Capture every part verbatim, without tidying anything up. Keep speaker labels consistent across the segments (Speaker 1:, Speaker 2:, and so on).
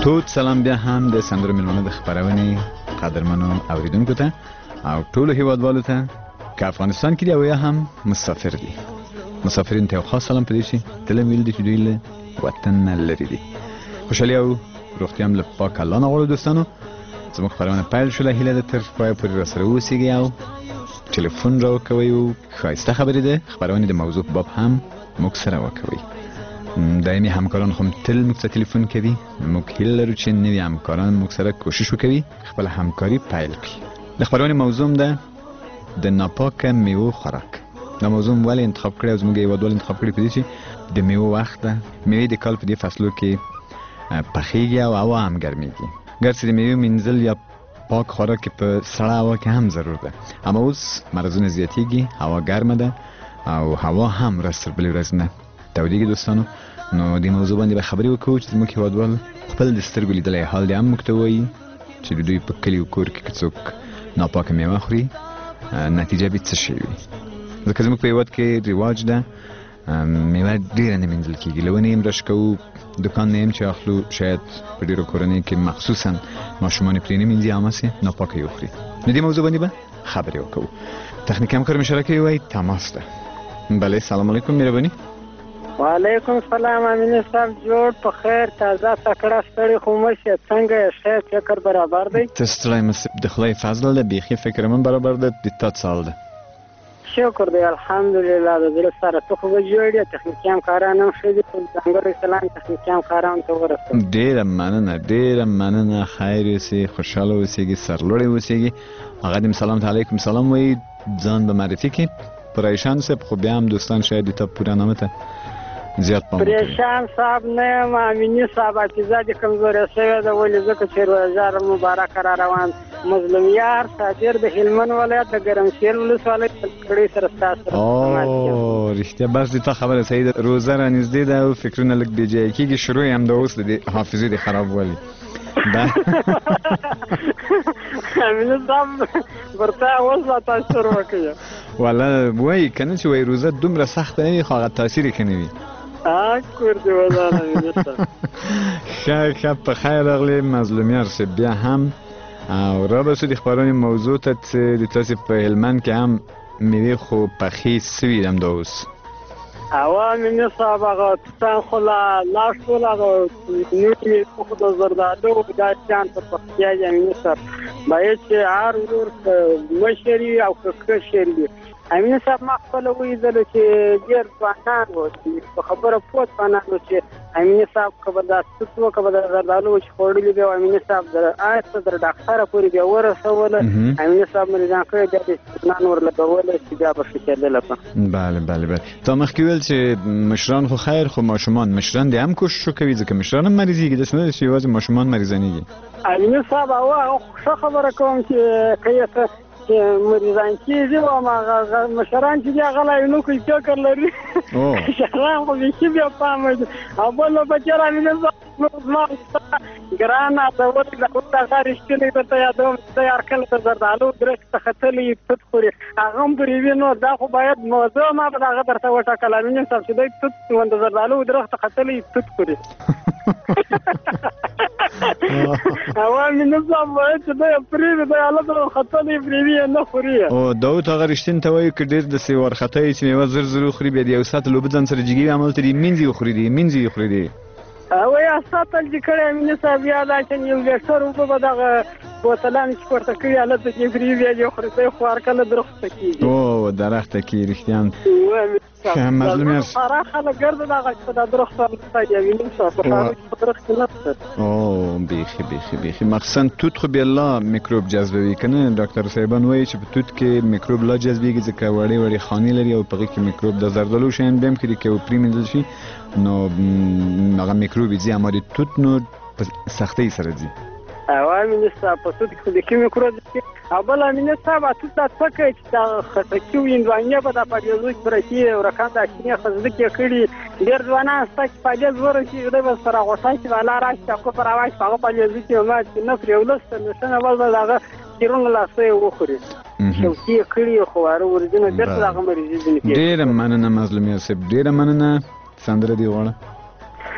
Speaker 1: تود سلام بیا هم د سندرو میلمانه د خبرونې قدرمنو اوریدونکو ته او ټولو هیوادوالو ته که افغانستان کې دی او یا هم مسافر دي. مسافرین ته خاص سلام پدې شي تل ویل دي چې دوی له وطن نه لري دي. خوشحالي او روغتیا هم له پاک الله نه غواړو دوستانو. زموږ خبرونه پیل شوله، هیله ده تر پایه پورې راسره اوسئ او ټلیفون راوکوئ او ښایسته خبرې ده خبرونه د موضوع په باب هم موږ سره وکوئ. دایمي همکاران هم تل موږ ته ټلیفون کوي. موږ هیله لرو چې نوي همکاران موږ سره کوشش وکوي خپل همکاري پیل کړي. د خبرونې موضوع ده د ناپاکه میوو خوراک. دا موضوع ولې انتخاب کړی او زموږ هیوادوال انتخاب کړی په دې چې د میوو وخت ده. میوې د کال په دې فصلو کې پخیږي او هوا هم ګرمیږي. ګرڅه د میوې مینځل یا پاک خوراک په سړه هوا کې هم ضرور ده. اما اوس مرضونه زیاتیږي، هوا ګرمه ده او هوا هم ورځ تر بلې ورځ نه تودیږي دوستانو. نو د موضوع باندې به خبرې وکړو چې زموږ هیوادوال خپل د سترګو لیدلی حال دې هم موږ ته ووایي چې د دوی په کلي او کور کې که څوک ناپاکه میوه خوري نتیجه به څه شی وي. ځکه زموږ په هیواد کې رواج ده میوه ډېره نه مینځل کېږي. له ونې یې هم رش کوو، دوکان نه یې هم چې اخلو، شاید په ډېرو کورنیو کې مخصوصا ماشومان یې پرې نه مینځي، هماسې ناپاکه یې وخوري. نو دې موضوع باندې به خبرې وکړو. تخنیکي همکار مشترک وایي تماس ده. بله سلام علیکم مهرباني.
Speaker 2: وعلیکم سلام امین صاحب، جوړ په خیر، تازه تکړه، ستړي خو مشه، څنګه یې؟ ښه فکر برابر دی؟
Speaker 1: ته ستړی مې د خدای فضل ده، بیخي فکر من برابر ده. د تا څه حال ده؟
Speaker 2: شکر دی الحمدلله، د زړه سره. ته خو به جوړ یې، تخنیکي همکاران هم ښه دي، ځانګړی سلام تخنیکي همکارانو ته ورسوم.
Speaker 1: ډېره مننه ډېره مننه. خیر اوسې، خوشحاله اوسېږي، سرلوړی اوسېږي. هغه دې سلام علیکم سلام وایي، ځان به معرفي کړي. پریشان صاحب خو بیا هم دوستان شاید د تا پوره نامه ته زیات پام وکړي.
Speaker 2: پریشان صاحب نه یم، امیني صاحب حافظه دې کمزورې شوې ده. ولې ځکه چې روژه مبارکه را روان. مظلوم یار صابر د هلمند ولایت د ګرمسیر ولسوالۍ کړۍ سره ستاسو سره
Speaker 1: او رښتیا بس دې تا خبره صحیح ده. روژه را نږدې ده او فکرونه لږ بې ځایه کېږي. شروع یې همدا اوس د حافظې د خرابوالي
Speaker 2: امیني صاحب ورته اوس لا تاثیر وکړي.
Speaker 1: والله وایي که نه چې وایي روژه دومره سخته نه وي خو هغه تاثیر یې ښه نه وي.
Speaker 2: کور دې ودانه امیني صاحب.
Speaker 1: ښه ښه په خیر راغلې مظلومیار صاحب. بیا هم او را بسو د خبرونې موضوع ته چې د تاسې په هلمند کې هم میوې خو پخې سوي دي همدا اوس.
Speaker 2: او امیني صاحب هغه تسان خو لا لاړ شول، هغه نوي خو د زردالو دا شیان په پخیا دي امیني صاحب. باید چې هر ورور مشر وي او که کشر وي. امیني صاحب ما خپله ولیدلو چې ډېر ځوانان وو په خبره پوه ځوانان وو چې امیني صاحب که به دا توت وو که به د زردالو چې خوړلي بیا امیني صاحب آیا څه در ډاکټره پورې بیا ورسوله. امیني صاحب مریضان کړی بیا د استثنان ورلګولی چې بیا به ښه کېدله. بله
Speaker 1: بله بله. تا مخکې ویل چې مشران خو خیر خو ماشومان مشران دې هم کوشش وکوي ځکه مشران هم مریضېږي. داسې نه ده چې یوازې ماشومان مریضانېږي.
Speaker 2: امیني صاحب او ښه خبره کوم چې که یې ته مریضان کېږي او هغه مشران چې دي هغه لا یې نوکوي فکر لري. مشران خو بیخي بیا پامه دي. او بل بچر امیني صاحب زما ګرانه د ولې هغه رښتینی درته یادوم ته یار کله د زردالو درخت ته ختلی توت خوري هغه هم پرې وي. نو دا خو باید موضوع ما به د هغه درته وټاکل امیني صاحب چې دی توت د زردالو درخت ته ختلی توت خوري. او امیني صاحب باید چې دی پرېږدي دی هلته ختلی پرې وي نه خوري. او
Speaker 1: داود هغه رښتین ته وایي که ډېر داسې وارخطی چې میوه زر زر وخوري بیا د یو ساعت لوبه ځان سره جګوي همالته دې مینځي وخوري دې مینځي وخوري دې.
Speaker 2: او یا ساتل چې کړی امیني صاحب یا دا چې یو لیټر اوبه به دغه بوتلان چې پورته کړي هلته کې پرې بیا دې خوري دی خو هرکله درخته کېږي. او درخته کې رښتیا مظلومیار ساره خلک ګرځي دغه چې دا درخته هلته امیني صاحب په ښارو کې په درخت کې نشته. او بیخي بیخي بیخي مخصوصا توت خو بیا لا میکروب جذبوي که نه. ډاکټر صاحبان وایي چې په توت کې میکروب لا جذبېږي ځکه وړې وړې خانې لري او په هغې کې میکروب د زردالو شیان بیا هم کړي که پرېمینځل شي نو هغه میکروب یې ځي اما د توت نو په سختۍ سره ځي. او امیني صاحب په توت کې د میکروب ځي. او بل امیني صاحب توت دا څه کوي چې دا خټکي او هندوانې به دا پالیزو کې پرتې او رقم دا شینې خزده کې کړي. ډېر ځوانان شته چې پالیز ورسي دی به سره غوټه چې والا راشي اکو پر اواز په هغه پالیزو کې ما چې نه پرې ولسته نشنه بل به هغه تیرونه لاسه یې وخوري. شوکي یې کړي خو واره ورځینه بېرته د هغه مریضي ځینې کېږي. ډېره مننه مظلومیار صاحب، ډېره مننه. سندره دې غواړه؟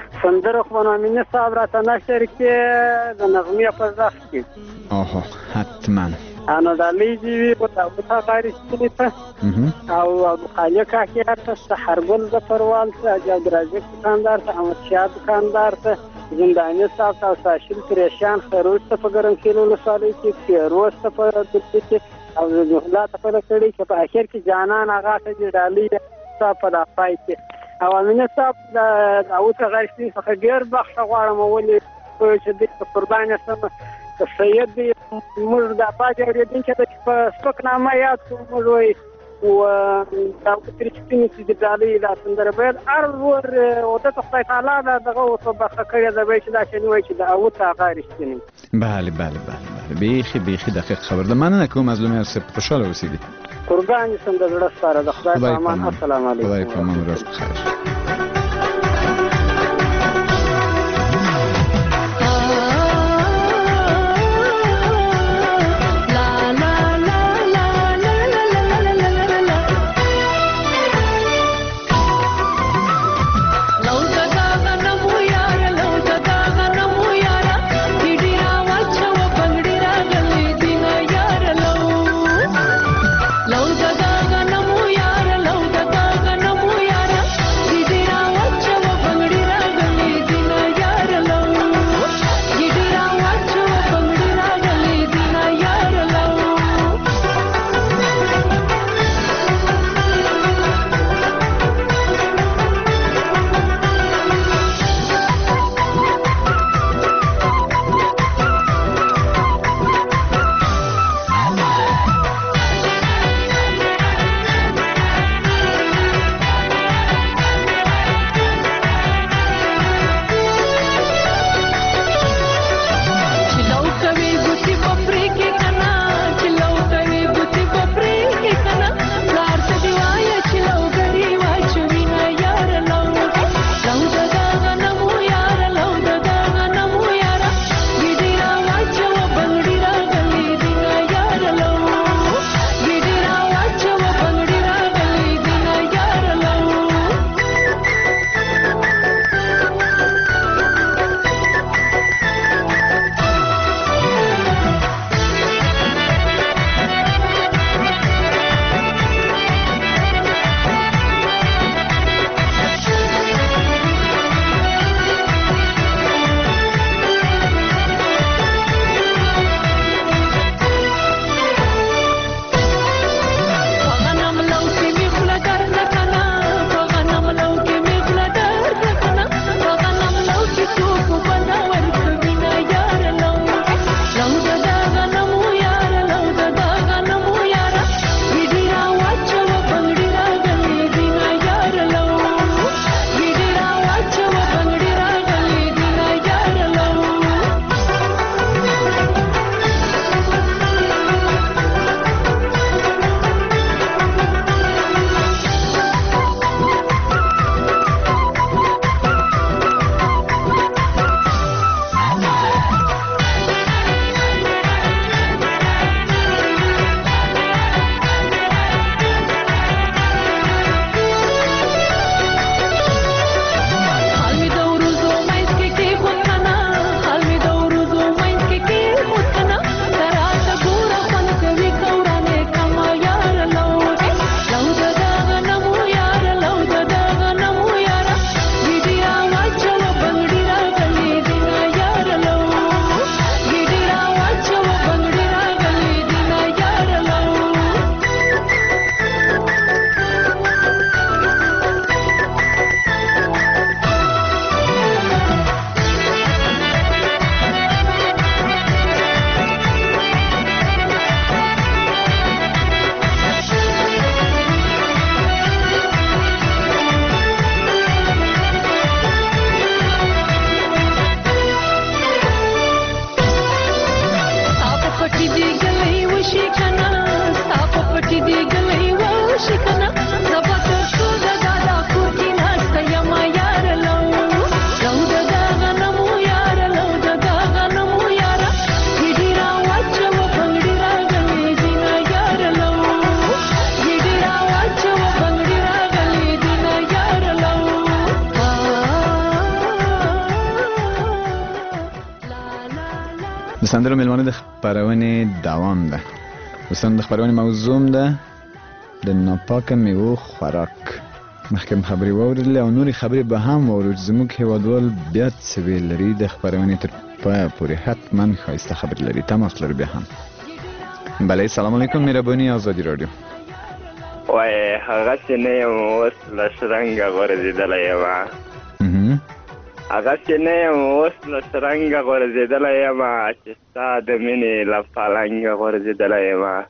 Speaker 2: سندره خو امینه صاحب راته نشر کې د نغمې په ځخ کې
Speaker 1: اوه حتما
Speaker 2: انا دالي دي او تا غاری ستنه او قالیه کاکي ته سحرګل د پروال ته اجازه راځي دکاندار ته احمد شاه دکاندار ته زنداني صاحب او ساشل پریشان خروج ته په ګرم کېلو لسالي کې روز ته په دې کې او زهلا ته په کړي چې په اخر کې جانان هغه ته ډالي صاحب په دافای کې او امینه صاحب د او ته غاری څخه ډیر بخښ غواړم ولې چې د قرباني سم سید دی موږ د پاجې اوریدونکو ته په سپک نامه یاد کوو وي او دا ترڅینې چې د دالي د سندره بیل ارور او د خدای تعالی دغه او په خکړه د وای چې دا شنو وای چې دا او تا غارشتنی
Speaker 1: بله بله بله بیخي بیخي دقیق خبر ده مننه کوم مظلومی هر سه خوشاله اوسیدی
Speaker 2: قربان شم د زړه ستاره د خدای په امان السلام علیکم
Speaker 1: خدای په امان روز بخیر
Speaker 3: Did
Speaker 1: د سندرو میلمانه د خپرونې دوام ده. دوستان د خپرونې موضوع ده د ناپاکه میوو خوراک. مخکې هم خبرې واورېدلې او نورې خبرې به هم واورو چې زموږ هېوادوال بیا څه ویل لري. د خپرونې تر پایه پورې حتما ښایسته خبرې لري. تماس لرو بیا هم. بله سلام علیکم، مهرباني آزادي رادیو.
Speaker 3: وای هغسې نه یم، اوس له شرنګه غورځېدلی یم. هغسې نه یم، اوس له شرنګه غورځېدلی یم چې ستا د مینې له پالنګه غورځېدلی یم.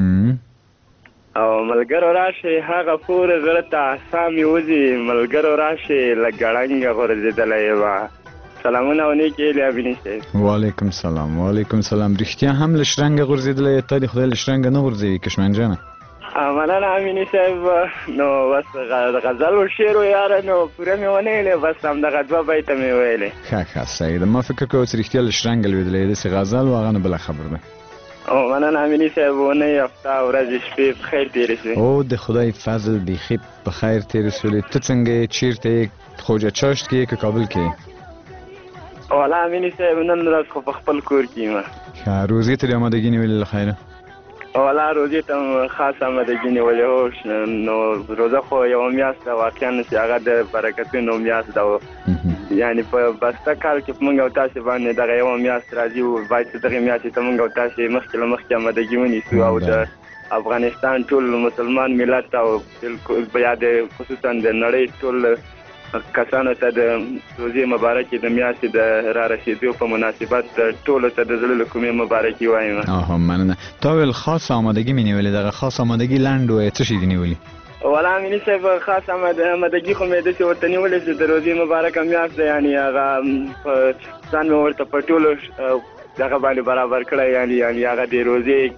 Speaker 3: او ملګرو راشئ هغه پورې زړه ته ساه مې وځي، ملګرو راشئ له ګړنګه غورځېدلی یم. سلامونه او نیکې هیلې امیني صاحب.
Speaker 1: وعلیکم سلام. وعلیکم سلام. رښتیا هم له شرنګه غورځېدلی یې؟ تا دې خدای له شرنګه نه غورځوي کشمن جانه.
Speaker 3: مننه امیني صاحب. نو بس غزل و شعر و یاره نو پوره مې ونه ویلې، بس همدغه دوه بیته مې ویلې.
Speaker 1: ښه ښه صحیح ده. ما فکر کوم چې رښتیا له شرنګه لوېدلی یې، داسې غزل و هغه نه بله خبر ده.
Speaker 3: او مننه امیني صاحب. اونۍ هفته ورځې شپې په خیر تېرې شوې.
Speaker 1: او د خدای فضل بیخي په خیر تېرې شولې. ته څنګه یې؟ چېرته یې؟ خوجه چاشت کې یې که کابل کې یې؟
Speaker 3: والا امیني صاحب نن ورځ خو په خپل کور کې یم.
Speaker 1: ښه. روزې ته دې امادګي نیولې له خیره؟
Speaker 3: والا روزې ته هم خاصه امادګي نیولې وه. نو روزه خو یوه میاشت ده، واقعا چې هغه د برکتونو میاشت ده. یعنې په بسته کال کې په موږ او تاسې باندې دغه یوه میاشت راځي و، باید چې دغې میاشتې ته موږ او تاسې مخکې له مخکې امادګي ونیسو او د افغانستان ټول مسلمان ملت او یا د خصوصا د نړۍ ټول کسانو ته د روزې مبارکې د میاشتې د را رسېدو په مناسبت ټولو ته د زړه له کومې مبارکي وایم.
Speaker 1: آها مننه. تا ویل خاصه امادګي مې نیولې، دغه خاصه امادګي لنډ وایه، څه شي دې نیولي؟
Speaker 3: والا امیني صاحب خاصه امادګي خو مې داسې ورته نیولې چې د روزې مبارکه میاشت ده، یعنې هغه ځان مې ورته په ټولو دغه باندې برابر کړی، یعنې یعنې هغه د روزې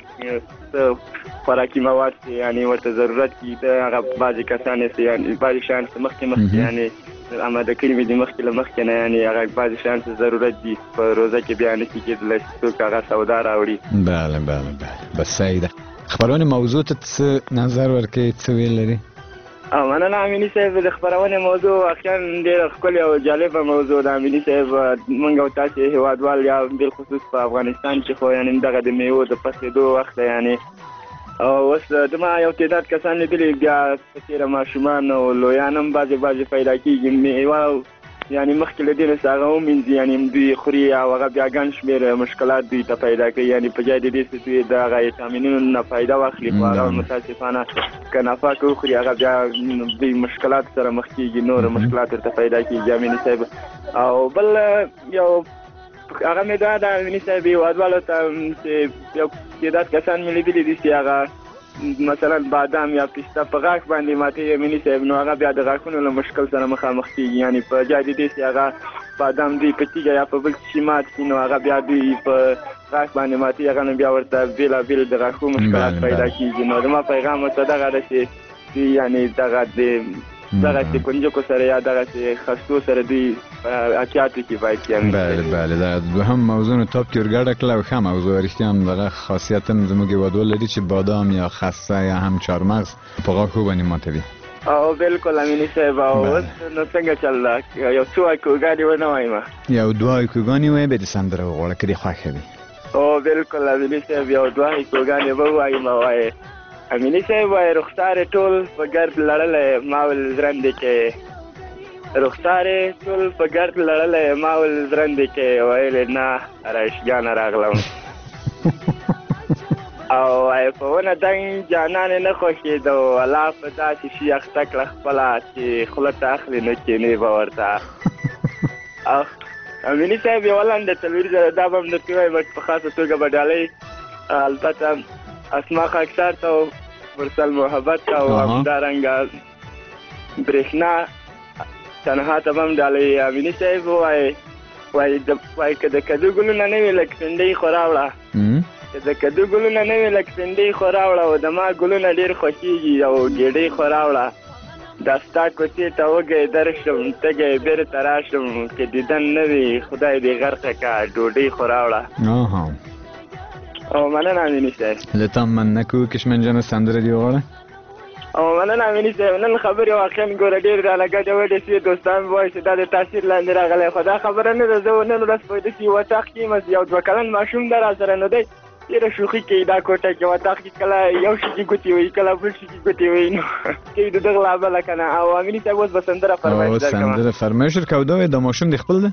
Speaker 3: خوراکي مواد چې یعنې ورته ضرورت کي د هغه بعضې کسان یې یعنې بعضې شیان څه مخکې مخکې یعنې اماده کړي مې دي مخکې له مخکې نه، یعنې هغه بعضې شیان څه ضرورت دي په روزه کې بیا نه شي کېدلی چې څوک هغه سودا راوړي.
Speaker 1: بله بله بله بس صحیح ده. خپرونې موضوع ته څه نظر ورکوې، څه ویل لري؟
Speaker 3: مننه امیني صاحب. د خپرونې موضوع واقعا ډېره ښکلې او جالبه موضوع ده امیني صاحب. موږ او تاسې هېوادوال یا بالخصوص په افغانستان کې خو یعنې دغه د میوو د پخېدو وخت ده، یعنې اوس زما یو تعداد کسان لیدلي بیا په تېره ماشومان او لویان هم بعضې بعضې پیدا کېږي میوه، یعنې مخکې له دې نه چې هغه ومینځي یعنې دوی خوري او هغه بیا ګڼ شمېر مشکلات دوی ته پیدا کوي، یعنې په جای د دې چې دوی د هغه ویټامینونو نه فایده واخلي خو هغه متاسفانه که ناپاکه وخوري هغه بیا دوی مشکلات سره مخ کېږي، نور مشکلات ورته پیدا کېږي امیني صاحب. او بل یو هغه مې دا ده امیني صاحب هېوادوالو ته چې یو تعداد کسان مې لیدلي دي چې هغه مثلا بادام یا پسته په غاښ باندې ماتوي امیني صاحب، نو هغه بیا د غاښونو له مشکل سره مخامخ کېږي، یعنې په جای د دې چې هغه بادام دوی په تیږه یا په بل شي مات کړي نو هغه بیا دوی په غاښ باندې ماتوي، هغه نه بیا ورته بېلابېل د غاښو مشکلات پیدا کېږي. نو زما پیغام ورته دغه ده چې دوی یعنې دغه د دغسې کنجکو سره یا دغسې خستو سره دوی احتیاط وکړي باید کړي.
Speaker 1: بله بله دا دوهم موضوع نو تاپ کې ورګډه کړه او ښه موضوع رښتیا هم دغه خاصیت هم زموږ هېوادوال لري چې بادام یا خسته یا هم چهارمغز په غاښو باندې ماتوي.
Speaker 3: او بالکل امیني صاحب. او اوس نو څنګه چل ده؟ یو څو ایکوګانې ونه وایم؟
Speaker 1: یو دوه ایکوګانې وایې بیا دې سندره وغواړه که دې خوښه وي.
Speaker 3: او بالکل امیني صاحب یو دوه ایکوګانې به ووایم. وایې امیني صاحب وایي رخسارې ټول په ګرد لړلی ما ول زرندې کې، رخسارې ټول په ګرد لړلی ما ول زرندې کې، ویلې نه رایشګانه راغلم. او وایي په ونه دنګ جانانې نه خوښېده، الله په داسې شي اخته کړه خپله چې خوله ته اخلي نه کښېنې به ورته. او امیني صاحب یوه لنډه څلوري زره دا به هم درته ووایم په خاصه توګه به ډالۍ البته اسما خاکسار ته او مرسل محبت ته او همدارنګه برېښنا تنها ته به هم ډالۍ. امیني صاحب وایي وایي وایي که د کدو ګلونه نه وي لږ سنډۍ خو راوړه، که د کدو ګلونه نه وي لږ سنډۍ خو راوړه، او د ما ګلونه ډېر خوښېږي او ګېډۍ خو راوړه، دا ستا کوڅې ته وږی درشم تږی بېرته راشم، که دیدن نه وي خدای دې غرقه که ډوډۍ خو راوړه. او مننه امیني صاحب.
Speaker 1: له تا مننه کوو کشمن جانه سندره دې وغواړه.
Speaker 3: او مننه امیني صاحب نن خبرې واقعا ګوره ډېر رانه ګډوډې شوې دوستان به وایي چې دا د تاثیر لاندې راغلی خو دا خبره نه ده زه نن ورځ په داسې یو اطاق کې یم یو دوه کلن ماشوم ده راسره نو دی ډېره شوخي کوي دا کوټه کې اطاق کې کله یو شي کې ګوتې وهي کله بل شي کې ګوتې وهي نو کوي د دغه له امله که نه او امیني صاحب اوس به سندره فرمایش درکړم
Speaker 1: سندره فرمایش ورکوه دا وایي دا ماشوم دې خپل ده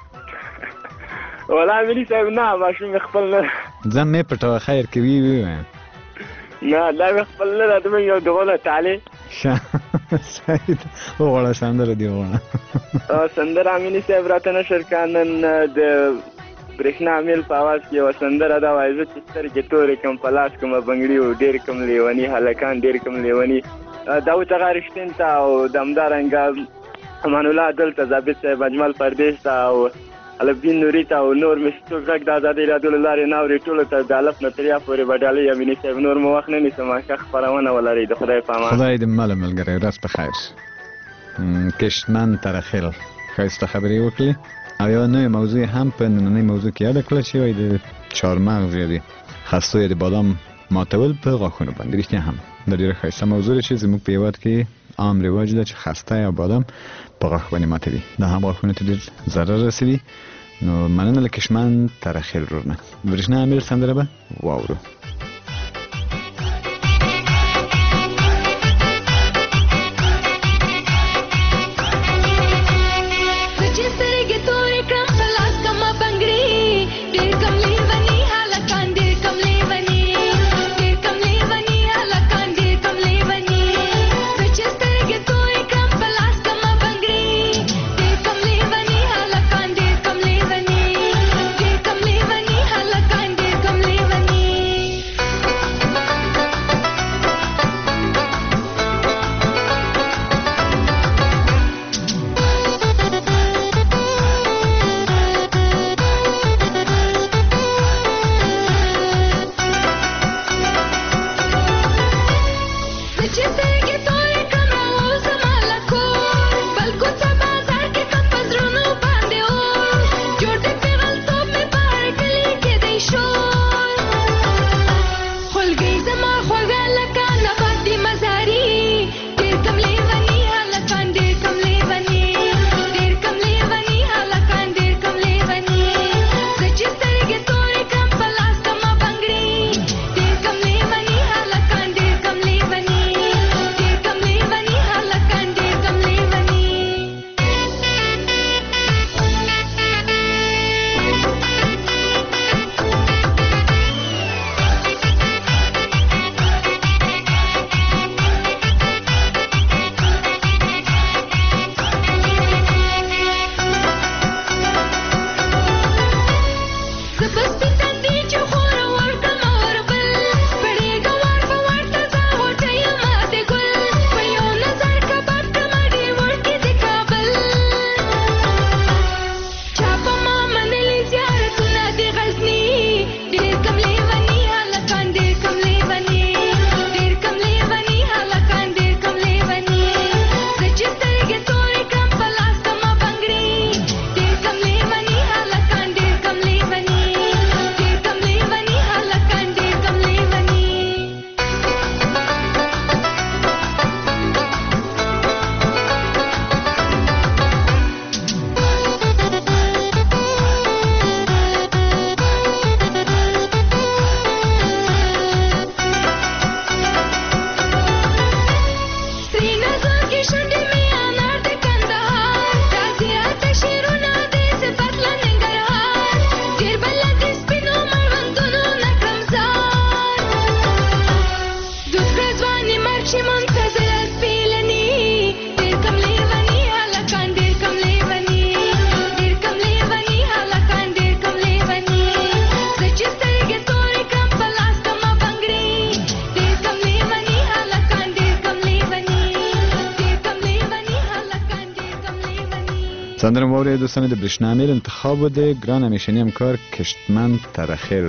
Speaker 3: والله امیني صاحب نه ماشوم مې خپل نه
Speaker 1: ځان مې پټوه خیر که وي ووایم
Speaker 3: نه دا مې خپل نه ده زموږ یو دغونه تالې
Speaker 1: صحیح ده وغواړه سندره دې وغواړه
Speaker 3: سندره امیني صاحب راته نشر کړه نن د برېښنا میل په اواز کې یوه سندره ده وایي زه چې سترګې تورې کړم په لاس کومه بنګړي و ډېر کم لیوني هلکان ډېر کم لیوني داود هغه رښتین ته او د همدارنګه امان الله دلته ضابط صاحب اجمل پردیس ته او الفدین نوري ته او نور مې څوک غږ د ازادۍ راډیو له لارې ناوري ټولو ته د الف نه تر یا پورې به ډالۍ امیني صاحب نور مو وخت نه نیسم ښه خپرونه ولرئ د خدای په امان
Speaker 1: خدای دې مله ملګری ورځ په خیر کشتمن ترخیل ښایسته خبرې وکړې او یوه نوې موضوع هم په نننۍ موضوع کې یاده کړه چې وایي د چهارمغز یا د خستو یا د بادام ماتول په غاښونو باندې رښتیا هم دا ډېره ښایسته موضوع ده چې زموږ په هېواد کې عام رواج ده چې خسته یا بادام په غاښ باندې ماتوي دا هم غاښونو ته ډېر ضرر رسوي نو مننه له کشمن ترخیل رورنه برېښنا میل سندره به واورو سندره واورید دوستان د برېښنا میل انتخاب د ګران همیشنی همکار کشتمن ترخیل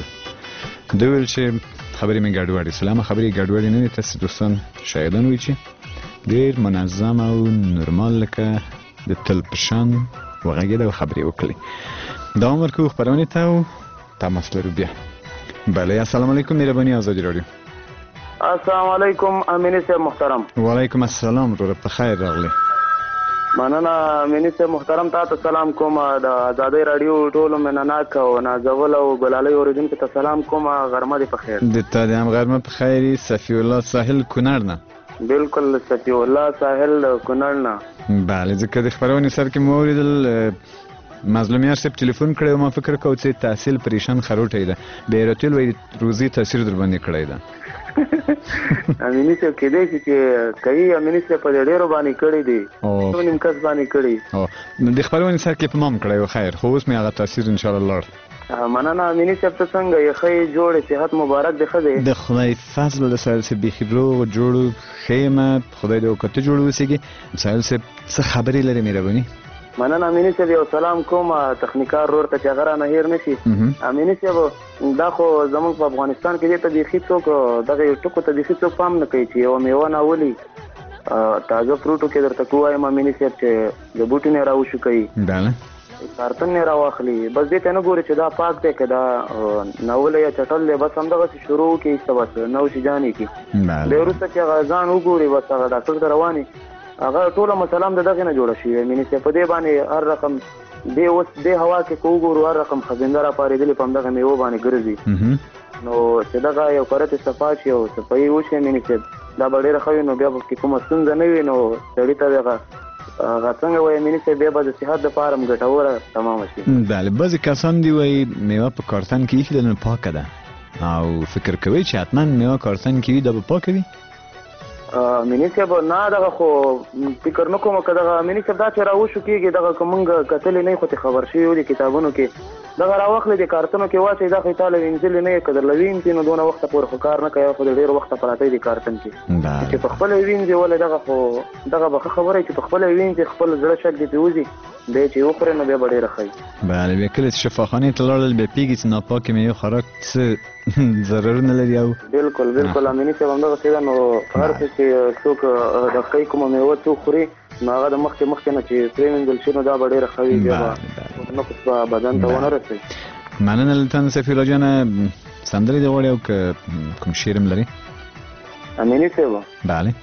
Speaker 1: دویل چې خبرې مې ګډوډې سلام خبرې ګډوډې نه دي تاسو دوستان شاهدان وي چې ډېر منظم او نورمال لکه د تل په شان وغږېده او خبرې وکړي دوام ورکوو خپرونې ته او تماس لرو بیا بله السلام علیکم مهرباني ازادي راډیو
Speaker 4: السلام علیکم امینی صاحب محترم.
Speaker 1: وعلیکم السلام ورور په خیر راغلی.
Speaker 4: مننه امینی صاحب محترم، تاسو سلام کوم. د آزادۍ رادیو ټولو منناک او نازول او ګلالۍ اوریدونکو ته سلام کوم. غرمه دې په خیر.
Speaker 1: د تا دې هم غرمه په خیر. صفی الله ساحل کونړ نه.
Speaker 4: بالکل صفی الله ساحل کونړ نه.
Speaker 1: بله ځکه د خبرونې سر کې مو اوریدل مظلومیار صاحب تلیفون کړی و، ما فکر کوم چې تحصیل پریشان خروټی ده، بیراتیل وایي روزي تاثیر در باندې کړی ده.
Speaker 4: امینی صاحب کېدای شي چې کوي امینی صاحب په ډېرو باندې کړی دی، څو نیم کس باندې کړی.
Speaker 1: د خبرونې سر کې په ما هم کړی و، خیر خو اوس مې هغه تاثیر انشاءالله لاړ.
Speaker 4: مننه امینی صاحب، ته څنګه یې؟ ښه جوړ صحت مبارک دی. ښه دی،
Speaker 1: د خدای فضل د سایل صاحب بیخي روغ جوړ ښه یم، خدای دې وکړه ته جوړ اوسېږي. سایل صاحب څه خبرې لرې مهرباني؟
Speaker 4: مننه امینی صاحب، یو سلام کوم تخنیکار رور ته چې هغه رانه هیر نه شي. امینی صاحب دا خو زموږ په افغانستان کې دې ته بیخي څوک دغه یو ټکو ته بیخي څوک پام نه کوي چې یوه میوه ناولي تازه فروټو کې درته که ووایم امیني صاحب چې د بوټي نه راوشو کوي، کارتن نه راواخلي، بس دې ته نه ګوري چې دا پاک دی که دا ناولی یا چټل دی، بس همدغسې شروع وکړي ایسته بس نوشي جانې کړي. بیا وروسته چې هغه ځان وګوري بس هغه ډاکټر ته رواني، هغه ټوله مسله هم د دغې نه جوړه شوې امیني صاحب. په دې باندې هر رقم دې اوس دې هوا کې که وګورو هر رقم خزنده راپارېدلې په همدغه میوو باندې ګرځي، نو چې دغه یو کرتې صفا شي او صفایي وشي امیني صاحب، دا به ډېره ښه وي. نو بیا به کې کومه ستونزه نه وي، نو سړي ته دغه هغه څنګه وایي امیني صاحب، بیا به د صحت دپاره هم ګټوره تمامه شي. بله،
Speaker 1: بعضې کسان دي وایي میوه په کارتن کې ایښي ده نو پاکه ده، او فکر کوي چې حتما میوه کارتن کې وي دا به پاکه وي.
Speaker 4: امیني صاحب نه، دغه خو فکر نه کوم که دغه امیني صاحب دا چې راوشو کېږي دغه که مونږ کتلې نه یو، خو ترې خبر شوي یو د کتابونو کې دغه راواخلې د کارتنو کې واچوي، دا خو یې تاله وینځلې نه یې، که درله وینځي نو دونه وخته پورې خو کار نه کوي، خو د ډېر وخته پراته دي کارتن کې چې په خپله یې وینځي. ولې دغه خو دغه به ښه خبره چې په خپله یې وینځي، خپل زړه شک دې پرې وځي، دی چې وخورې نو بیا به ډېره ښه وي.
Speaker 1: بله، بیا کله چې شفاخانې ته لاړل بیا پوهېږي چې ناپاکې میوې خوراک څه ضررونه لري. او
Speaker 4: بالکل بالکل امیني صاحب همدغسې ده. نو هر څه چې څوک د کوي کومه میوه څوک خوري نو هغه د مخکې مخکې نه چې پرېمینځل شي نو دا به ډېره ښه وي، بیا به نقص به بدن ته ونه رسوي.
Speaker 1: مننه له تاسو صفي الله جانه. سندرې دې غواړې او که کوم شعر هم لرې؟
Speaker 4: امیني صاحب
Speaker 1: بله،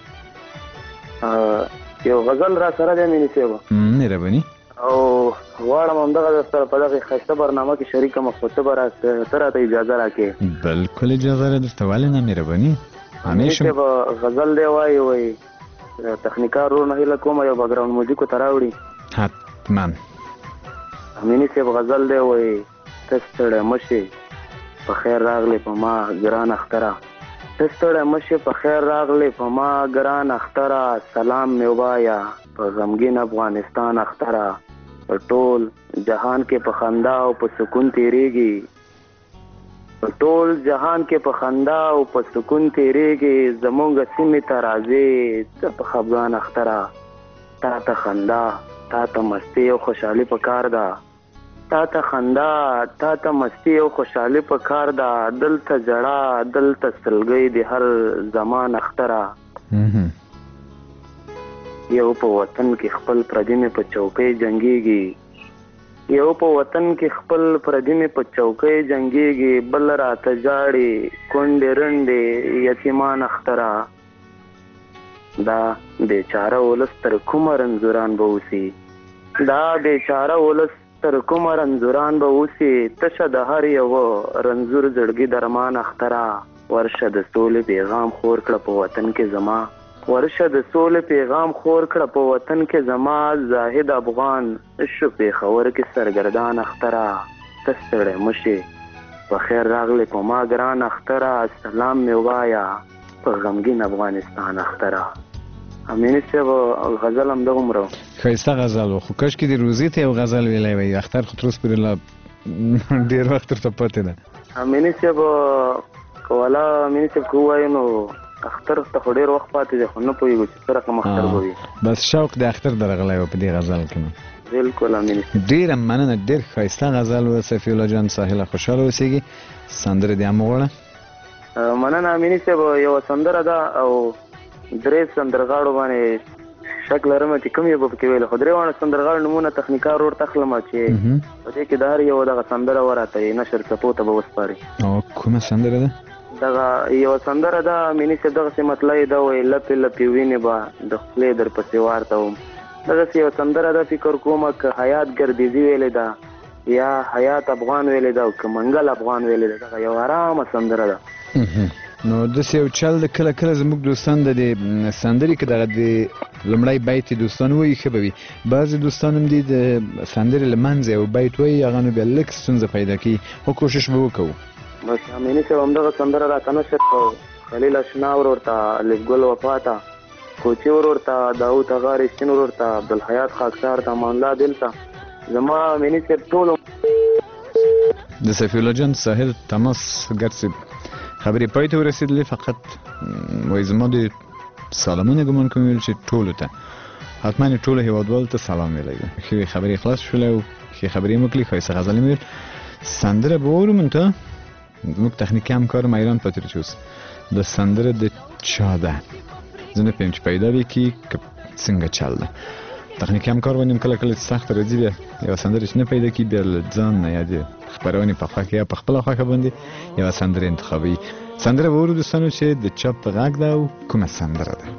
Speaker 4: یو غزل را سره دی امیني صاحب،
Speaker 1: مهرباني،
Speaker 4: او غواړم همدغه در سره په دغې ښایسته برنامه کې شریک یم، خو ته به ته راته اجازه راکړې؟
Speaker 1: بالکل اجازه را درته، ولې نه مهرباني.
Speaker 4: امیني صاحب غزل دی وایي وایي تخنیکار ورور نه هیله کومه یو بګراونډ موزیک ورته راوړي.
Speaker 1: حتما.
Speaker 4: امیني صاحب غزل دی وایي ته ستړی مه شې په خیر راغلې په ما ګران اختره، ته ستړی مه شې په خیر راغلې په ما ګران اختره، سلام مې ووایه په غمګین افغانستان اختره، په ټول جهان کې په خندا او په سکون تېرېږي، په ټول جهان کې په خندا او په سکون تېرېږي، زمونږ سیمې ته راځې ته په خفګان اختره، تا ته خندا تا ته مستي او خوشحالي په کار ده، تا ته خندا تا ته مستی او خوشحالي په کار ده، دلته ژړا دلته سلګۍ د هر زمان اختره، یو په وطن کې خپل پردي مې په چوکۍ جنګېږي، یو په وطن کې خپل پردي مې په چوکۍ جنګېږي، بل راته ژاړي کونډې رنډې یتیمان اختره، دا بیچاره ولس تر کومه رنځوران به اوسي، دا بیچاره ولس تر کومه رنځوران به اوسي، تشه د هر یوه رنځور زړګي درمان اختره، ورشه د سولې پیغام خور کړه په وطن کې زما، ورشه د سولې پیغام خور کړه په وطن کې زما، زاهد افغان شو پېښور کې سرګردان اختره، ته ستړی مه شې په خیر راغلې په ما ګران اختره، سلام مې ووایه په غمګین افغانستان اختره. امیني صاحب غزل همدغومره
Speaker 1: ښایسته غزل و، خو کاشکې د روزي ته یو غزل ویلی وی، اختر خو تر اوسه پورې لا ډېر وخت ورته پاتې ده.
Speaker 4: امیني صاحب که والا امیني صاحب که ووایو نو اختر ته خو ډېر وخت پاتې دی، خو نه پوهېږو چې څه رقم اختر به وي،
Speaker 1: بس شوق د اختر درغلی و په دې غزل کې نو.
Speaker 4: بالکل امیني صاحب
Speaker 1: ډېره مننه، ډېر ښایسته غزل و. صفي الله جان ساحله خوشحاله اوسېږي. سندره دې هم وغواړه.
Speaker 4: مننه امیني صاحب، یوه سندره ده او درې سندرغاړو باندې شک لرم چې کوم یو به پکې ویل، خو درې واړه سندرغاړو نومونه تخنیکار ورته اخلم چې په دې کې د هر یو دغه سندره وراته یې نشر څپو ته به وسپاري.
Speaker 1: او کومه سندره ده؟
Speaker 4: دغه یو سندره ده مینی صاحب دغسې مطلع دا وایي لپې لپې وینې به د خولې در پسې وارته وم. دغسې یو سندره ده فکر کومه که حیات ګردیزي ویلې ده یا حیات افغان ویلې ده او که منګل افغان ویلې ده. دغه یو ارامه سندره ده.
Speaker 1: نو داسې یو چل د کله کله زموږ دوستان د دې سندرې که دغه د لومړی بیت یې دوستان وایي ښه به وي. بعضې دوستان هم دي د سندرې له منځه یو بیت وایي هغه نو بیا لږ ستونزه پیدا کوي خو کوشش به وکوو.
Speaker 4: بس امیني صاحب همدغه سندره راته نشر کړو. خلیل اشنا ورور ته، الفګل وفا ته، کوچي ورور ته، داود اغا رښتین ورور ته، عبدالحیات خاکسار ته، امان الله دل ته، زما امیني صاحب ټولو
Speaker 1: د صفي الله جان ساحل تماس ګرځي خبرې پای ته ورسېدلې. فقط وایي زما د سلامونه ګمان کوم ویل چې ټولو ته حتما ټولو هیوادوالو ته سلام ویلی وي. ښې خبرې خلاص شولې او ښې خبرې مو کړې. ښایسته غزلې مو ویل. سندره به واورو منته زموږ تخنیکي همکار میران پاتریچوس د سندره د چا ده زه نه پوهیم چې پیدا وي کي که څنګه چل ده. تخنیکي همکار باندې کله کله سخته راځي بیا یوه سندره چې نه پیدا کړي بیا له ځان نه یا د خپرونې په خوښه یا په خپله خوښه باندې یوه سندره انتخابوي. سندره به واورو دوستانو چې د چا په غږ ده او کومه سندره ده.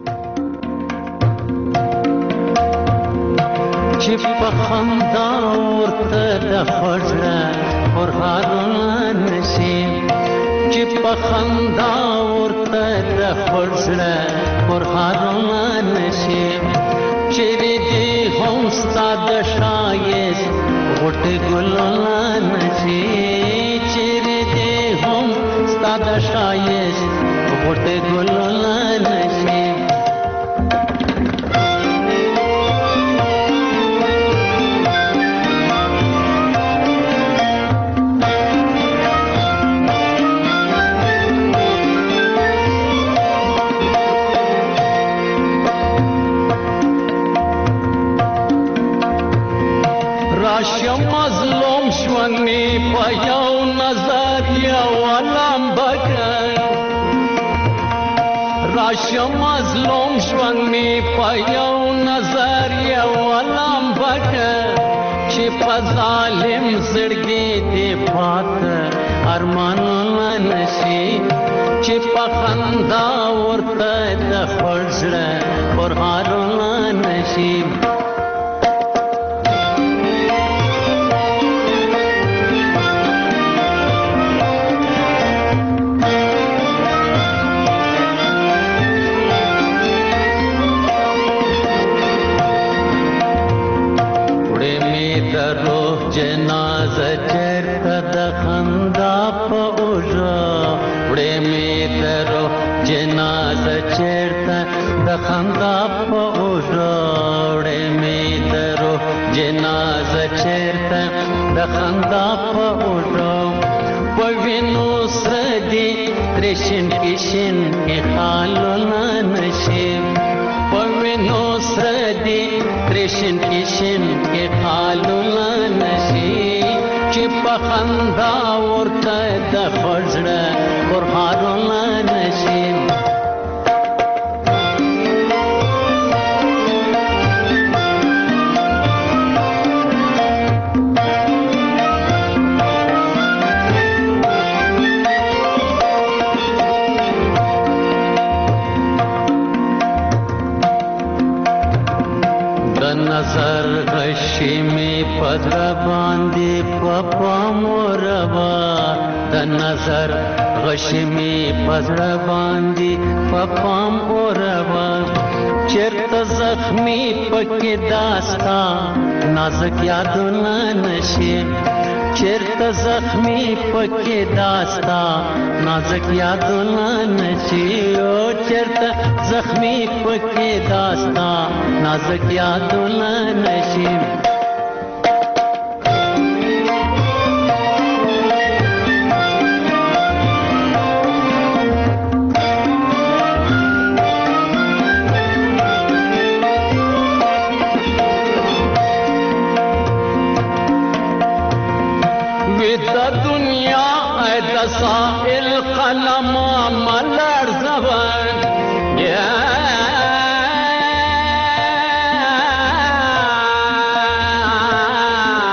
Speaker 5: چې په خندا ورته د خوږه پرهارونه نشي چې په خندا ورته د خوږه پرهارونه نشي چیرې دې هم ستا د ښایست غوټې ګلونه نشي چیرې دې هم ستا د ښایست غوټې ګلونه نشي. راشم مظلوم ژوند مې په یو نظر یوه لمبه کړ راشم مظلوم ژوند مې په یو نظر یوه لمبه کړ چې په ظالم زړګي دې پاته ارمانونه نشي چې په خندا ورته د خوږ زړه پرهارونه نشي. جنازه چرته د خندا په اوږه وړې مې درو جنازه چرته د خندا په اوږه وړې مې درو جنازه چرته د خندا په اوږه په وینو سره دې ترشن کشن کې خالونه نشي په وینو سره دې ترشن کشن کې خالونه نشي چې په خندا ورته د خوږه پرهارونه نشي. نظر غشی می پدر باندې پپا موروا د نظر غشی می پدر باندې پپا موروا چرته زخمی پکې داستا نازک یادونه نشي چرته زخمی پکې داستا نازک یادونه نشي او چرته زخمی پکې داستا نازک یادونه نشي. سائل قلم ملر زبان یا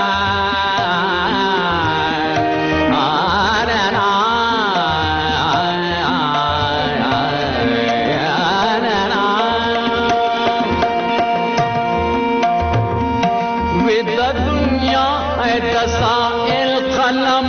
Speaker 5: آرنا چې د دنیا د سائل قلم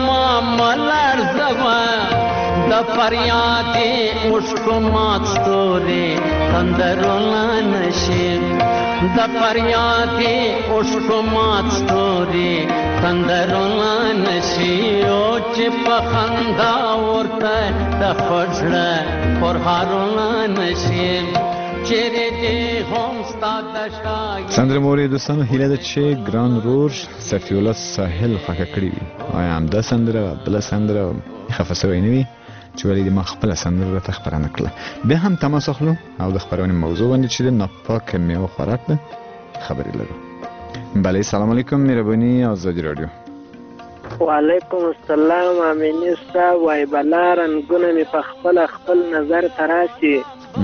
Speaker 5: ملرزوه د فریادې اوښکو مات ستوري تندرونه نشي د فریادې اوښکو مات ستوري تندرونه نشي او چې په خندا ورته د خوږړه پرهارونه نشي چیرې دې هم ستا د شاید
Speaker 1: سندره مورې دوستانو هیله ده چې ګران رور صفي الله ساحل خوښه کړې وي آیا همدا سندره بله سندره خفه سوی نه وي چې ولې دې ما خپله سندره راته خپره نه کړله بیا هم تماس اخلو او د خپرونې موضوع باندې چې د ناپاکه میوه خوراک ده خبرې لرو بله سلام علیکم مهرباني آزادي رادیو
Speaker 2: وعلیکم السلام امینی صاحب وای بلا رنګونه مې په خپل خپل نظر تراشي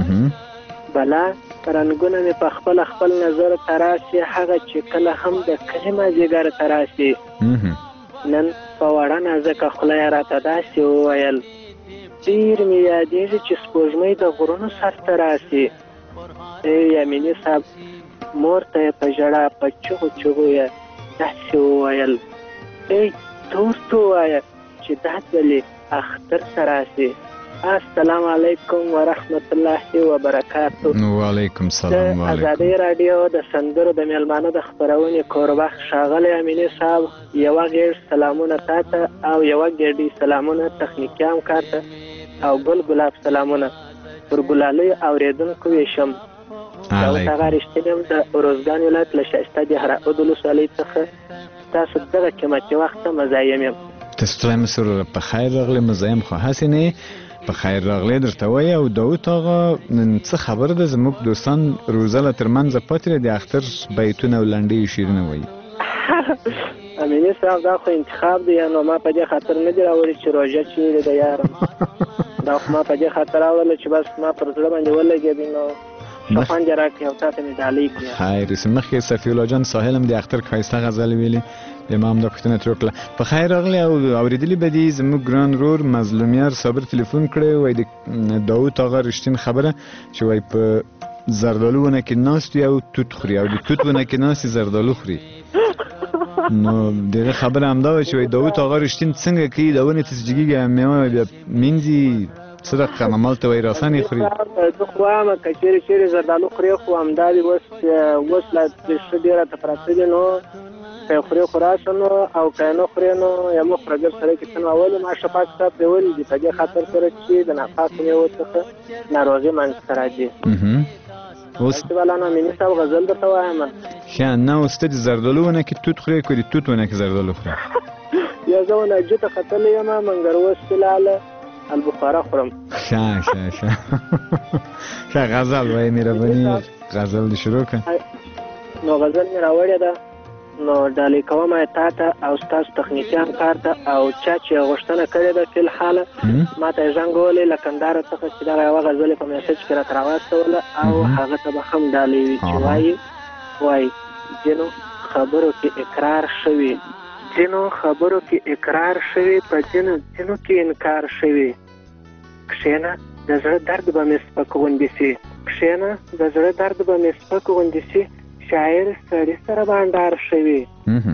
Speaker 2: بلا رنګونه مې په خپل خپل نظر تراشي هغه چې کله هم د کلمه جګر تراشي نن په وړه نازکه خوله یې راته داسې وویل ډېر مې یادېږي چې سپوږمۍ د غرونو سر ته راسي ای امیني صاحب مور ته یې په ژړا په چغو چغو یې داسې وویل ای تور ته ووایه چې دا ځلې اختر ته راسي السلام علیکم ورحمت الله وبرکاتو
Speaker 1: وعلیکم السلام
Speaker 2: د ازادي رادیو د سندرو د میلمانه د خپرونې کوربخ ښاغلی امیني صاحب یوه غېږ سلامونه تاته او یوه ګېډۍ سلامونه تخنیکي همکار ته او ګل ګلاب سلامونه پر ګلالیو اورېدونکو ویشم داود هغه رښتینی یم د اروزګان ولایت له ښایسته دهراود ولسوالۍ څخه تاسو دغه قیمتي وخت ته مزایم یم
Speaker 1: تاسو ته مسر په خیر راغلی مزایم خو هسې نه په خیر راغلی درته وایي او داود آقا نن څه خبره ده زموږ دوستان روزه له تر منځه پاتې د اختر بیتونه او لنډې شعرونه وایي
Speaker 2: امیني صاحب دا خو انتخاب دی نو ما په دې خاطر نه دی راوړی چې روژه چیرې ده یارم دا خو ما په دې خاطر راوړله چې بس ما پر زړه باندې ولګېدی نو ښه خوند یې راکړي او تا ته مې ډالۍ کړي
Speaker 1: خیر مخکې صفي الله جان ساحل هم د اختر ښایسته غزل ویلي بیا ما هم دا پوښتنه ترې وکړه په خیر راغلی او اورېدلي به دي زموږ ګران رور مظلومیار صابر تلیفون کړی وایي د داود آقا رښتین خبره چې وایي په زردالو ونه کې ناست وي او توت خوري او د توت ونه کې ناست زردالو خوري نو دغه خبره همدا وه چې وایي داود آقا رښتین څنګه کوي د ونې ته چې جګېږي میوه بیا مینځي څه د قممال ته وایي راسن یې خوري
Speaker 2: زه خو وایم که چېرې چېرې زردالو خورې خو همدا دي اوس اوس لا ښه ډېره ته پراته دي نو که یې خورې خو راشه نو او که یې نه خورې نو یا مه خوره ګر سړی کې څه نه ولې ما ښه پاک ستا پرې ولي دي په دې خاطر سره چې د ناپاکو میوو څخه ناروغي منځته راځي اوس والا نو امیني صاحب غزل درته وایم
Speaker 1: ښه نه اوس ته د زردالو ونه کې توت خورې که د توت ونه کې زردالو خورې
Speaker 2: یا زه ونجو ته ختلی یم منګر اوس فلحاله البخاره خورم
Speaker 1: ښه ښه ښه ښه غزل وایي مهرباني غزل دې شروع کړه
Speaker 2: نو غزل مې راوړې ده نو ډالۍ کوم یې تا ته او ستاسو تخنیکي همکار ته او چا چې غوښتنه کړې ده فلحاله ما ته یې زنګ ووهلی له کندهاره څخه چې دغه یوه غزل یې په میسج کې راته راواستوله او هغه ته به هم ډالۍ وي چې وایي وایي ځینو خبرو کې اقرار شوي ځینو خبرو کې اقرار شوي په ځینو ځینو کې انکار شوي کښېنه د زړه درد به مې سپک غوندې سي کښېنه د زړه درد به مې سپک غوندې سي شاعر سړي سره بانډار شوي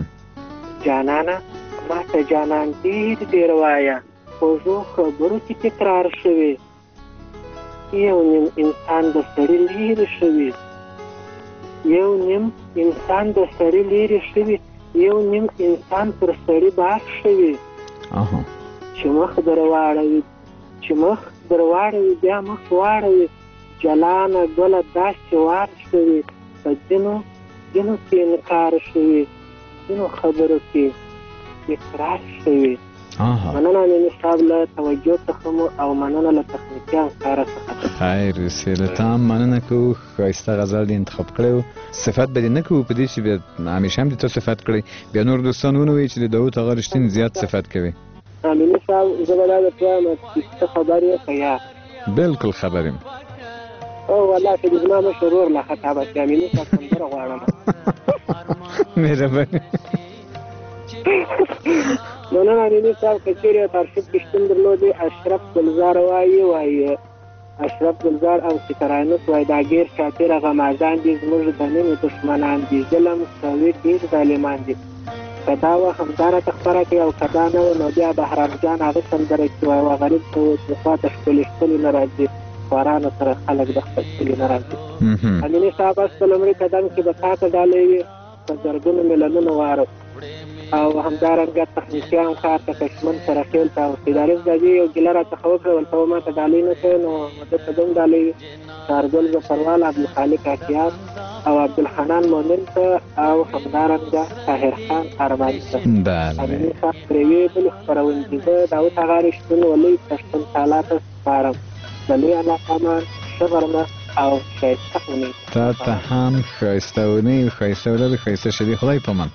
Speaker 2: جانانه ما ته جانان ډېر ډېر وایه خوږو خبرو کې تکرار شوي یو نیم انسان د سړي لرې شوي یو نیم انسان د سړي لرې شوي یو نیم انسان پر سړي باغ شوي چې مخ در واړوي چې مخ در واړوي بیا مخ واړوي جلانه ګله داسې وار شوي په ځینو ځینو کې انکار شوي ځینو خبرو کې اقرار شوي مننه امیني صاحب له توجه څخه مو او مننه له تخنیکي همکاره څخه
Speaker 1: خیر سیله تام مننه کوو ښایسته غزل دې انتخاب کړی و صفت به دې نه کوو په دې چې بیا همیشه هم دې ته صفت کړی بیا نور دوستان ونه وایي چې د داود آقا رښتین زیات صفت کوي
Speaker 2: امیني صاحب زه به دا درته وایم چې ته خبر یې که یا
Speaker 1: بلکل خبر یم
Speaker 2: او والله چې د زما مشر ورور لا خطا به چې امیني صاحب سندره غواړم
Speaker 1: مهرباني
Speaker 2: مننه امیني صاحب که چېرې په ارشیف کې شتون درلودی اشرف ګلزار وایي وایي اشرف ګلزار او سترانوس وایي دا ګیر شاپیره غمازان دي زموږ د مینې دښمنان دي ظلم کوي ډېر ظالمان دي که دا وه همدارته خپره کړي او که دا نه وه نو بیا بهرام جان هغه سندره چې وایي غریب ته چې خواته ښکلي ښکلي نه راځي خوارانو سره خلک د خپل کلي نه راځي امیني صاحب اس په لومړي قدم کې به تا ته ډالۍ وي په زرګونو میلیونونو واره او همدارنګه تخنیکیان کار ته کشمن سره خیل ته او سیدارس ګاجي یو ګیله راڅخه وکړه ورته ما ته ډالۍ نه کوي نو ده ته دوم ډالۍ وي شارګل ظفروال عبدالخالق عطیات او عبدالحنان مومن ته او همدارنګه طاهر خان ارماني ته امیني صاحب پرې یوې بلې خپرونکي زه داود هغاري شتون ولي پښتون تالا ته سپارم د لوی علاقامان ښه غرمه او ښایسته اونۍ
Speaker 1: تا ته هم ښایسته اونۍ ښایسته ورځ ښایسته شدي خدای پامان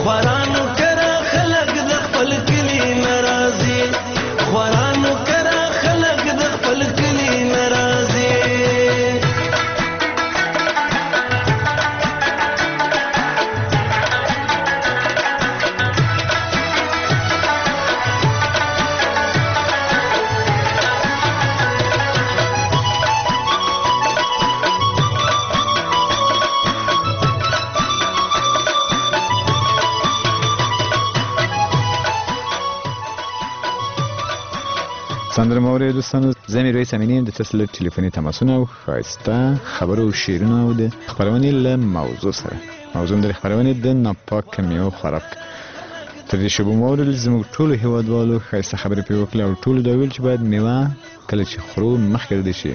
Speaker 6: خوارانو کرا خلق د خپل کلی ناراضي خوارانو کرا خلق د خپل کلی ناراضي
Speaker 1: سندره مورد دوستانو زه میرویس امینی د تاسو له ټلیفوني تماسونو او ښایسته خبرو او شعرونو او د خپرونې له موضوع سره موضوع د خپرونې د ناپاک میوو خوراک تر دې شبو مورد زموږ ټولو هیوادوالو ښایسته خبرې پرې وکړې او ټولو دا ویل چې باید میوه کله چې خورو مخکې د دې شي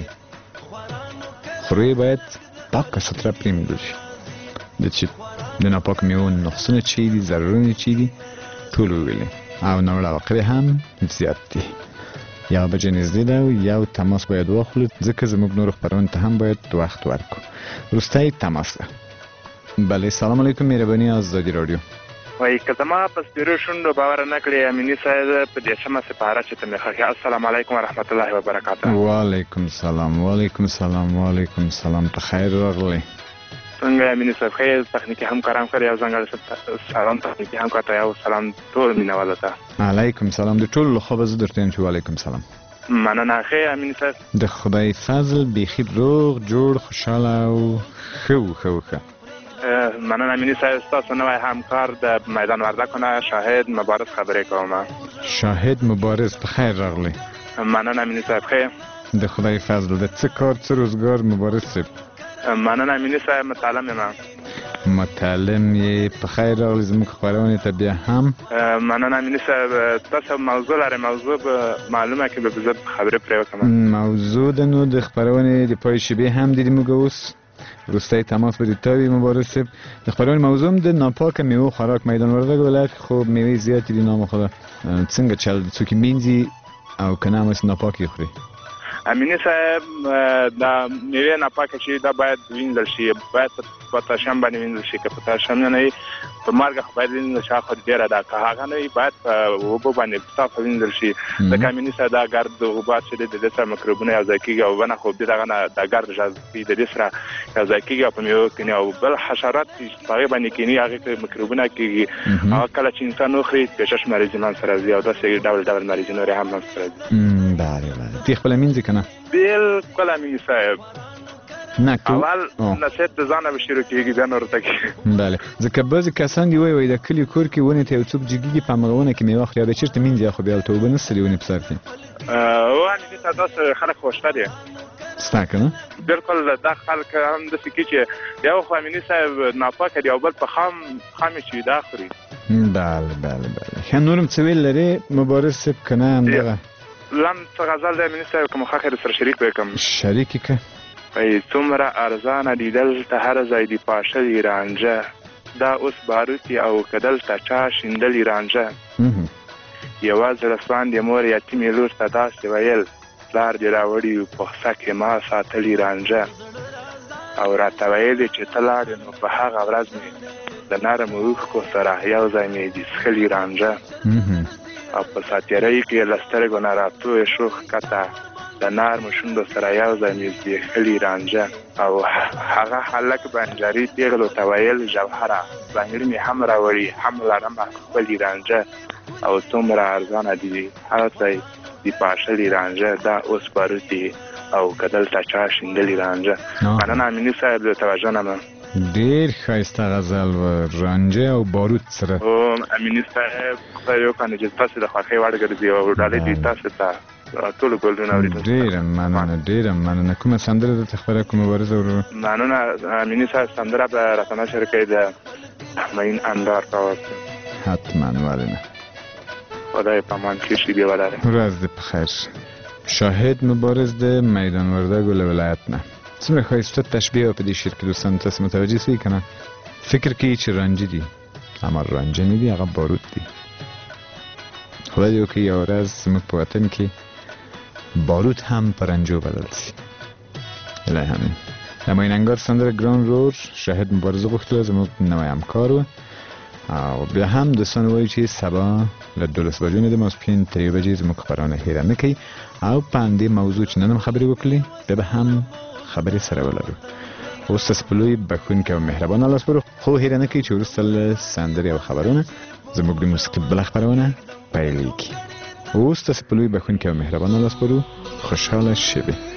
Speaker 1: خورو یې باید پاکه ستره پرېمینځل شي د چې د ناپاک میوو نقصونه چې دي ضررونه چې دي ټول وویلې او ناوړه عواقب هم زیات دي یا بجې نږدې ده او یو تماس باید واخلو ځکه زموږ نورو خپرونو ته هم باید وخت ورکړو وروستی تماس ده بله سلام علیکم مهرباني آزادي راډیو
Speaker 7: وایي که زما په سپیرو شونډو باور نه کړې امیني صاحب په دېرشمه سپاره چې ته مې خوښې السلام علیکم ورحمت الله وبرکاته
Speaker 1: وعلیکم السلام وعلیکم السلام وعلیکم السلام ته خیر راغلی
Speaker 7: څنګه امیني صاحب ښه تخنیکي همکاران کړی یو ځانګړی سلام تخنیکي همکار ته یو سلام ټول مینهوالو ته
Speaker 1: علیکم سلام د ټولو لخوا به زه درته یم چې وعلیکم سلام
Speaker 7: مننه ښه امیني صاحب
Speaker 1: د خدای فضل بیخي روغ جوړ خوشحاله او ښه و ښه و ښه
Speaker 7: مننه امیني صاحب ستاسو نوی همکار د میدان وردګو نه شاهد مبارز خبرې کوم
Speaker 1: شاهد مبارز په خیر راغلی
Speaker 7: مننه امیني صاحب ښه
Speaker 1: د خدای فضل د څه کار څه روزګار مبارز صاحب
Speaker 7: مننه امیني صاحب متعلم یم
Speaker 1: متعلم یې په خیر راغلی زموږ خپرونې ته بیا هم
Speaker 7: مننه امیني صاحب تاسو موضوع لرئ موضوع به معلومه که به زه خبرې پرې وکړم
Speaker 1: موضوع د نو د خپرونې د پای شبې هم دیدي موږ اوس وروستی تماس به د تاوي مبارز صاحب د خپرونې موضوع د ناپاکه میوو خوراک میدان وردګ ولایت کې خو میوې زیاتې دي نامخوده څنګه چل څوک یې مینځي او که نه هماسې ناپاکې خوري
Speaker 7: امیني صاحب دا میوې ناپاکه چې دا باید وینځل شي باید په پوتاشیم باندې وینځل شي که پوتاشیم نه وي په مالګه خو باید وینځل شي خو ډېره ده که هغه نه وي باید په اوبو باندې صافه وینځل شي ځکه امیني صاحب دا ګرد اوبه چې دی د دې سره میکروبونه یو ځای کېږي او بنه خو د دغه نه دا ګرد جاذبي د دې سره یو ځای کېږي او په میوو کښېني او بل حشرات چې په هغې باندې کښېني هغې کې میکروبونه کېږي هغه کله چې انسان وخوري پېشش مریضي منځته راځي او داسې ډول ډول مریضي نورې هم منځته راځي
Speaker 1: بله بله تی خپله مینځې که نه
Speaker 7: بالکل امیني صاحب
Speaker 1: نه
Speaker 7: اول نصیحت د ځانه به شروع کېږي بیا نورو ته کېږي
Speaker 1: بله ځکه بعضې کسان دي وایي وایي د کلي کور کې ونې ته یو څوک جګېږي په همغه ونه کې میوه خوري او د چېرته مینځي خو بیا هلته اوبه نشته د ونې په سر کې
Speaker 7: او امیني صاحب داسې خلک خو شته دي
Speaker 1: ستا که نه
Speaker 7: بالکل دا خلک هم داسې کوي چې یو خو امیني صاحب ناپاکه دي او بل په خام خامې چې دا خوري
Speaker 1: بله بله بله ښه نور هم څه ویل لرې مبارز صاحب که نه همدغه
Speaker 7: لم څه غزل دی امیني صاحب که مو خوښ درسره شریک وکړم
Speaker 1: شریک یې که
Speaker 7: ای څومره ارزانه دي دلته هر ځای دي پاشلي رانجه دا اوس باروتي او که دلته چا شیندلي رانجه یوه زړه سواندې مور یتیمې لور ته داسې ویل پلار دې راوړي په خسه کې ما ساتلي رانجه او راته ویلې چې ته لاړې نو په هغه ورځ مې د نرمو اوښکو سره یو ځای مې دي څښلي رانجه او په ساتیرۍ کې له سترګو نه راتوی شو ښکته د نرمو شونډو سره یو ځای مې زبېښلي رانجه او هغه هلک بنجاري پیغلو ته ویل جوهره بنګړي مې هم راوړي هم لرمه خپلې رانجه او څومره ارزانه دي هر ځای دي پاشلي رانجه دا اوس باروتي او که دلته چا شیندلي رانجه مننه امیني صاحب د توجه نه
Speaker 1: ډېر ښایسته غزل و رانجه او باروت سره
Speaker 7: او امیني صاحب خدای وکړي چې تاسې د خوښۍ وړ ګرځي او ډالۍ دي تاسې ته ټولو ګلدونه اورېدونکو
Speaker 1: ډېره مننه ډېره مننه کومه سندره درته خپره کړو مبارزه ورور
Speaker 7: مننه امیني صاحب سندره به راته نشر کوي د مین اندار کاوه
Speaker 1: حتما ولې نه
Speaker 7: خدای په امان کې شي بیا ولرئ
Speaker 1: ورځ دې په خیر شاهد مبارز د میدان وردګو له ولایت نه څومره ښایسته تشبیه په دې شعر کې دوستان تاسو متوجه سوئ که نه فکر کوي چې رانجه دي اما رانجه نه دي هغه باروت دي خدای دې وکړي یوه ورځ زموږ په وطن کې باروت هم په رنجو بدل شي الهی امین د مایننګار سندره ګران رور شاهد مبارزه غوښتله زموږ نوی همکار و او بیا هم دوستان وایي چې سبا له دولس بجو نه د ماسپښین تر یو بجې زموږ خپرونه هیره نه کوي او په همدې موضوع چې نن هم خبرې وکړلې بیا به هم خبرې سره ولرو. اوس تاسو په لوی بښونکي او مهربانه لاس برو، خو هیره نه کوئ چې وروسته له سندرې او خبرونه زموږ د موسیقي بله خپرونه پیلېږي. اوس تاسو په لوی بښونکي او مهربانه لاس برو، خوشحاله شبې.